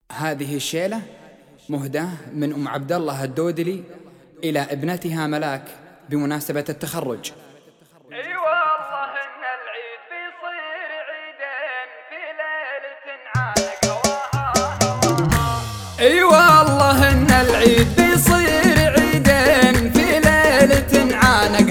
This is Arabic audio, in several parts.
هذه الشيلة مهداة من أم عبد الله الدودلي إلى ابنتها ملاك بمناسبة التخرج. اي والله ان العيد بيصير عيدين في ليلة عانق هواها. اي والله ان العيد بيصير عيدين في ليلة عانق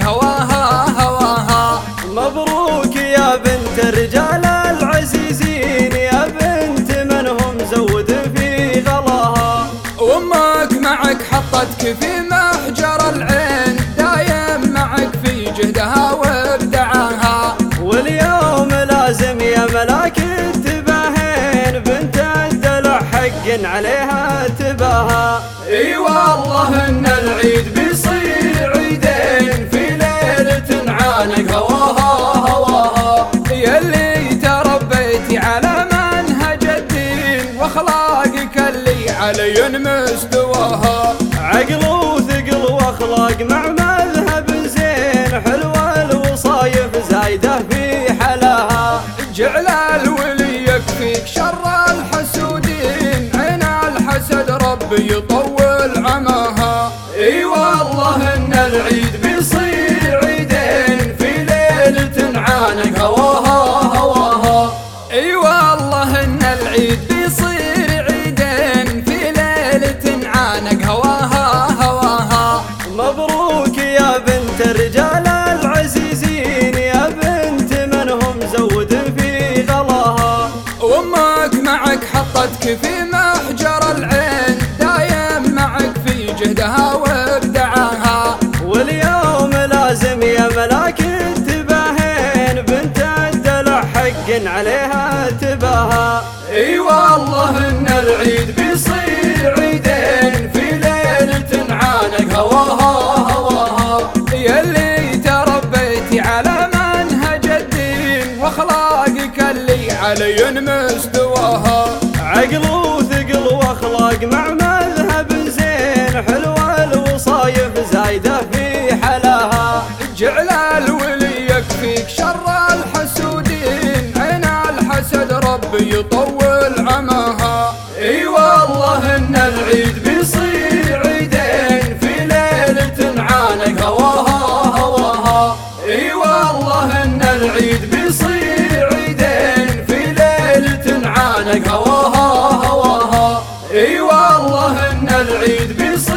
هواها. مبروك يا بنت الرجال العزيزين، يا بنت من هم زود في غلاها. وامك معك حطتك في محجر العين، دايم معك في جهدها وابدعاها. واليوم لازم يا ملاك تباهين، بنت الدلع حق عليها تباها. اي والله ان العيد بيصير عيدين في ليلة عانق هواها. يلي تربيتي على منهج الدين واخلاقك اللي علي مستواها. عقل وثقل واخلاق مع مذهب زين، حلوة الوصايف زايدة في حلاها. جعل الولي يكفيك شر الحسودين، عين الحسد ربي يطول عماها. اي والله ان العيد بيصير عيدين في ليلة عانق هواها. اي والله ان العيد بيصير عيدين في ليلة عانق هواها. مبروك يا بنت الرجال العزيزين، يا بنت من هم زود في غلاها. وامك معك حطتك في محجر العين، دايم معك في جهدها وابدعاها. واليوم لازم يا ملاك تباهين، بنت الدلع حق عليها تباها. اي والله ان العيد بيصير عيدين في ليلة عانق هواها. يلي تربيتي على منهج الدين واخلاقك اللي علي مستواها. عقل وثقل واخلاق مع مذهب زين، حلوة الوصايف زايدة في حلاها. جعل الولي يكفيك شر الحسودين، عين الحسد ربي يطول عماها. اي والله ان العيد بيصير عيدين في ليلة عانق هواها. اي والله ان العيد بيصير عيدين في ليلة عانق هواها. اي والله ان العيد بيصير